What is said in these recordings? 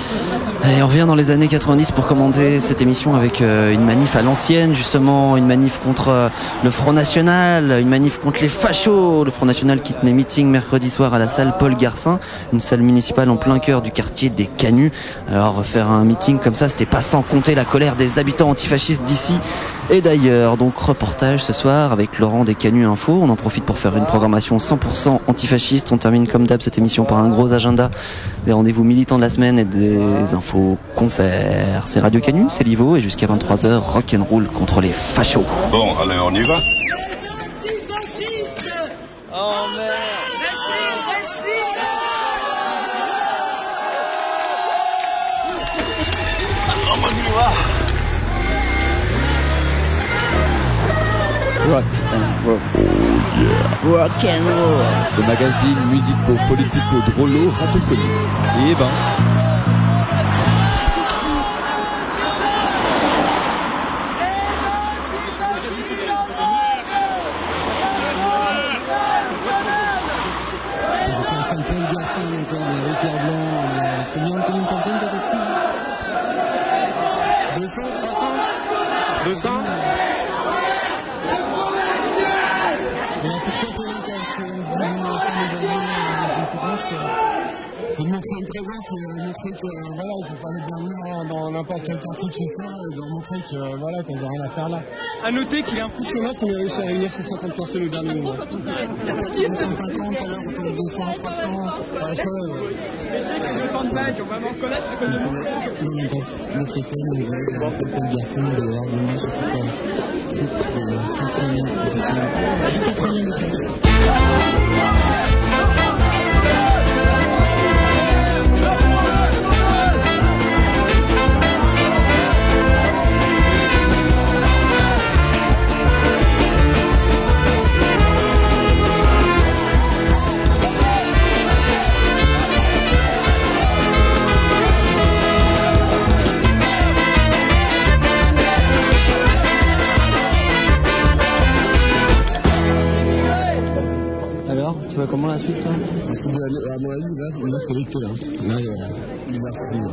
Et on revient dans les années 90 pour commenter cette émission avec une manif à l'ancienne, justement, une manif contre le Front National, une manif contre les fachos. Le Front National qui tenait meeting mercredi soir à la salle Paul Garcin, une salle municipale en plein cœur du quartier des Canuts. Alors faire un meeting comme ça, c'était pas sans compter la colère des habitants antifascistes d'ici et d'ailleurs. Donc reportage ce soir avec Laurent des Canuts Info. On en profite pour faire une programmation 100% antifasciste. On termine comme d'hab cette émission par un gros agenda, des rendez-vous militants de la semaine et des infos concerts. C'est Radio Canut, c'est Livo et jusqu'à 23h, rock'n'roll contre les fachos. Bon, allez, on y va. Oh merde. Rock and roll. Oh yeah. Rock and roll. Le magazine musico-politico-drôlo radiophonique. Et Combien de personnes t'as ici 200, 300 200 c'est de montrer une présence, de montrer que voilà, ils sont pas les bienvenus dans n'importe quel quartier que ce soit, et de montrer que voilà, qu'on n'a rien à faire là. A noter qu'il est un peu sonore qu'on a réussi à réunir 150 personnes au dernier moment. 150, alors on peut 200, 300, après. Les autant de badges, on va m'en reconnaître à cause de nous. On passe le fessel, le garçon, le harmonie, je sais pas. Truc de fontaine, juste après le fessel. Tu vois comment la suite, toi? À mon avis, là, c'est l'été, là. Là, il va fou.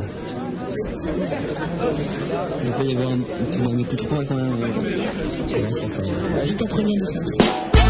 Il va pas y avoir un petit dernier coup de froid, quand même. Je t'en préviens de ça.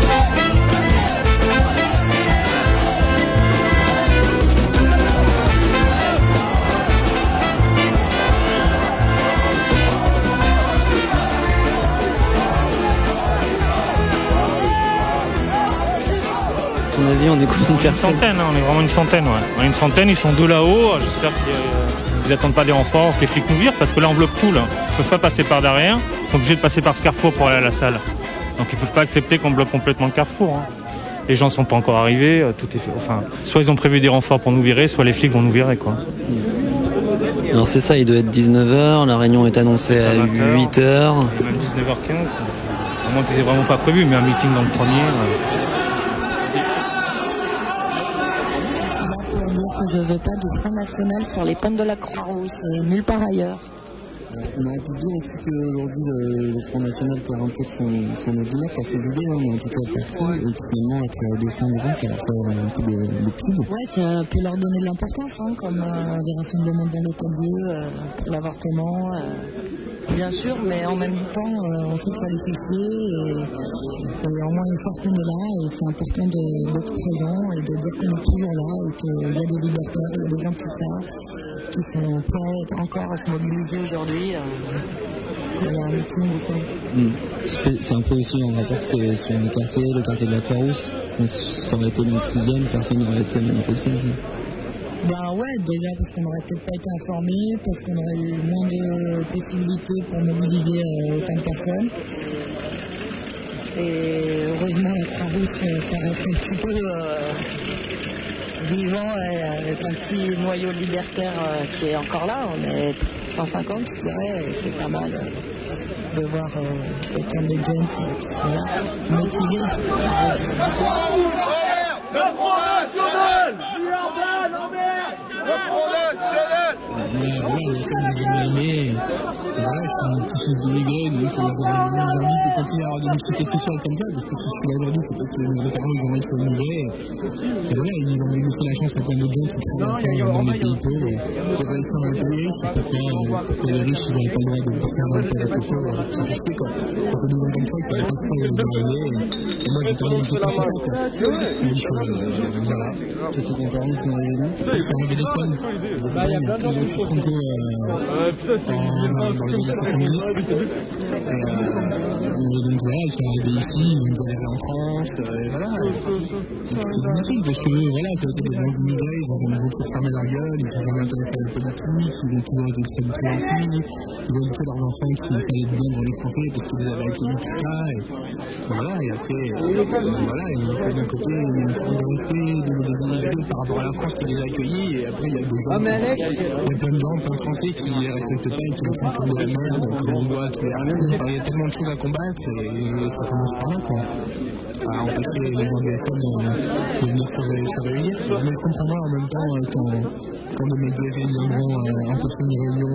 On est combien de personnes? Une centaine, on est vraiment une centaine, ouais. On est une centaine, ils sont deux là-haut. J'espère qu'ils n'attendent pas des renforts, que les flics nous virent, parce que là on bloque tout, là. Ils peuvent pas passer par derrière, ils sont obligés de passer par ce carrefour pour aller à la salle. Donc ils peuvent pas accepter qu'on bloque complètement le carrefour. Hein. Les gens sont pas encore arrivés, tout est fait. Enfin, soit ils ont prévu des renforts pour nous virer, soit les flics vont nous virer, quoi. Alors c'est ça, il doit être 19h, la réunion est annoncée à 8h. Même 19h15, à moins qu'ils aient vraiment pas prévu, mais un meeting dans le premier. Je veux pas de Front National sur les pentes de la Croix-Rousse, nulle part ailleurs. On aurait pu dire aussi qu'aujourd'hui le Front National perd un peu de son ordinaire par ses idées, hein, mais en tout cas partout, et que finalement avec 200 euros, ça va faire un peu de pub. Ouais, ça peut leur donner de l'importance, hein, comme des rassemblements dans l'hôtel pour l'avortement, bien sûr, mais en même temps, on sait qu'il faut les fêter, et au moins une fois qu'on est là, et c'est important d'être présent et de dire qu'on est toujours là, et qu'il y a des libertaires, il y a des gens qui sont prêts encore à se mobiliser aujourd'hui. Il y a un meeting ou quoi. C'est un peu aussi un rapport sur le quartier de la Croix-Rousse. Ça aurait été dans le 6e, personne n'aurait été manifesté ici. Ben ouais, déjà parce qu'on n'aurait peut-être pas été informé, parce qu'on aurait eu moins de possibilités pour mobiliser autant de personnes. Et heureusement, la Croix-Rousse, ça reste un petit peu vivant, avec un petit noyau libertaire qui est encore là. On est 150, je dirais, et c'est pas mal de voir autant de jeunes qui sont là, motivés. Le Front National! Le Front National! Mais voilà, on a fait une année, voilà, qui sont immigrés, donc j'ai envie de continuer à avoir des mixité sociale comme ça, parce que si je suis là aujourd'hui, c'est parce que mes parents ils ont envie de s'immigrrer, et voilà, ils ont laissé la chance à plein d'autres gens qui sont dans les pays pauvres, de réussir dans les pays riches, pourquoi les riches ils n'avaient pas le droit de faire un peu avec les pauvres, c'est fait quoi. Ça fait 2 ans comme ça qu'il n'y a pas de d'arriver, et moi j'ai terminé c'est pas ça quoi. Donc voilà, c'était mon parents qui m'ont révélé, c'est arrivé 2 semaines, ils ont fait Franco dans les années 70, et donc voilà, ils sont arrivés ici, ils ont galéré en France, et voilà. C'est magnifique parce que voilà, ça a été des bons immigrés, ils ont jamais voulu fermer leur gueule, ils ont jamais intéressé à la politique, ils ont toujours été très gentils, ils ont éduqué leurs enfants qui fallait bien dans les santé parce qu'ils les avaient accueillis tout ça, et voilà, et après, voilà, il faut d'un côté une forme de respect des immigrés par rapport à la France qui les a accueillis, et après il y a des gens, il y a plein de gens, plein de Français qui ne les respectent pas et qui les font comme de la merde, comme on voit tous les artistes. Il y a tellement de choses à combattre et ça commence par là quoi. À empêcher les gens des femmes de venir se réunir. Mais je comprends en même temps quand les médias viendront empêcher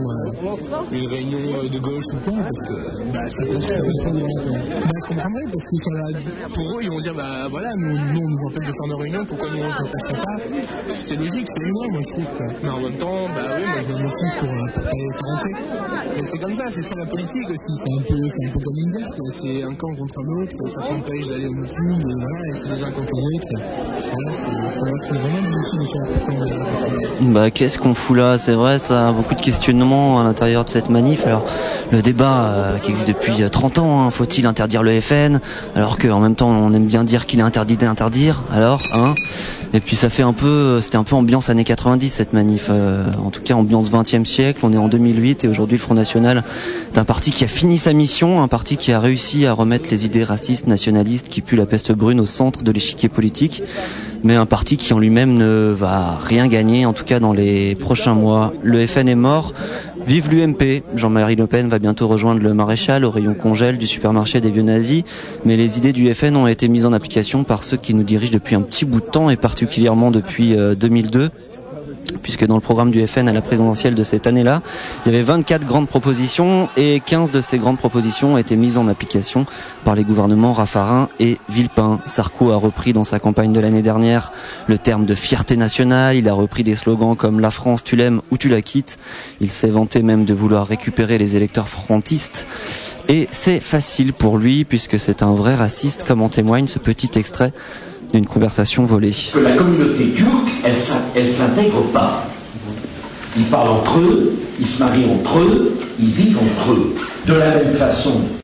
une réunion de gauche ou quoi, parce que ça correspondra. Je comprendrais parce que pour eux ils vont dire voilà, nous on nous empêche de faire nos réunions, pourquoi nous on ne s'empêcherait pas? C'est logique, c'est humain moi je trouve quoi. Mais en même temps, oui, moi je me motive pour pas laisser rentrer. Et c'est comme ça, c'est sur la politique aussi, c'est un peu comme une guerre, c'est un camp contre un autre, ça s'empêche d'aller au meeting, et voilà, et c'est les uns contre les autres. Voilà, c'est vraiment difficile de faire. Qu'est-ce qu'on fout là? C'est vrai, ça a beaucoup de questionnements à l'intérieur de cette manif. Alors, le débat qui existe depuis 30 ans, hein, faut-il interdire le FN? Alors qu'en même temps, on aime bien dire qu'il est interdit d'interdire. Alors, hein? Et puis ça fait c'était un peu ambiance années 90 cette manif. En tout cas, ambiance 20e siècle. On est en 2008 et aujourd'hui, le Front National est un parti qui a fini sa mission, un parti qui a réussi à remettre les idées racistes, nationalistes, qui puent la peste brune au centre de l'échiquier politique. Mais un parti qui en lui-même ne va rien gagner, en tout cas dans les prochains mois. Le FN est mort. Vive l'UMP. Jean-Marie Le Pen va bientôt rejoindre le Maréchal au rayon congèle du supermarché des vieux nazis. Mais les idées du FN ont été mises en application par ceux qui nous dirigent depuis un petit bout de temps et particulièrement depuis 2002. Puisque dans le programme du FN à la présidentielle de cette année-là, il y avait 24 grandes propositions et 15 de ces grandes propositions ont été mises en application par les gouvernements Raffarin et Villepin. Sarko a repris dans sa campagne de l'année dernière le terme de fierté nationale, il a repris des slogans comme « La France, tu l'aimes ou tu la quittes ». Il s'est vanté même de vouloir récupérer les électeurs frontistes. Et c'est facile pour lui puisque c'est un vrai raciste, comme en témoigne ce petit extrait d'une conversation volée. Que la communauté turque, elle s'intègre pas. Ils parlent entre eux, ils se marient entre eux, ils vivent entre eux. De la même façon